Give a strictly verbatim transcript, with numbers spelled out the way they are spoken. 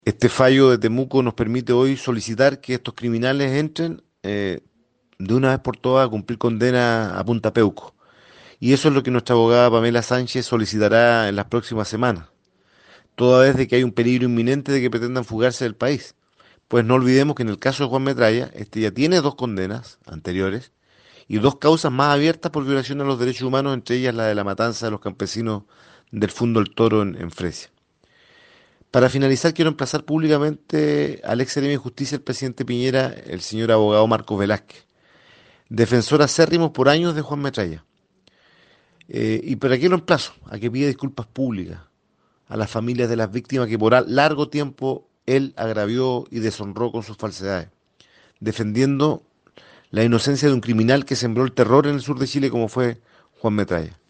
Este fallo de Temuco nos permite hoy solicitar que estos criminales entren eh, de una vez por todas a cumplir condena a Punta Peuco. Y eso es lo que nuestra abogada Pamela Sánchez solicitará en las próximas semanas, toda vez de que hay un peligro inminente de que pretendan fugarse del país. Pues no olvidemos que en el caso de Juan Metralla, este ya tiene dos condenas anteriores y dos causas más abiertas por violación a los derechos humanos, entre ellas la de la matanza de los campesinos del Fundo El Toro en, en Fresia. Para finalizar, quiero emplazar públicamente al ex seremi de Justicia, el presidente Piñera, el señor abogado Marcos Velázquez, defensor acérrimo por años de Juan Metralla. Eh, ¿y para qué lo emplazo? A que pida disculpas públicas a las familias de las víctimas que por largo tiempo él agravió y deshonró con sus falsedades, defendiendo la inocencia de un criminal que sembró el terror en el sur de Chile como fue Juan Metralla.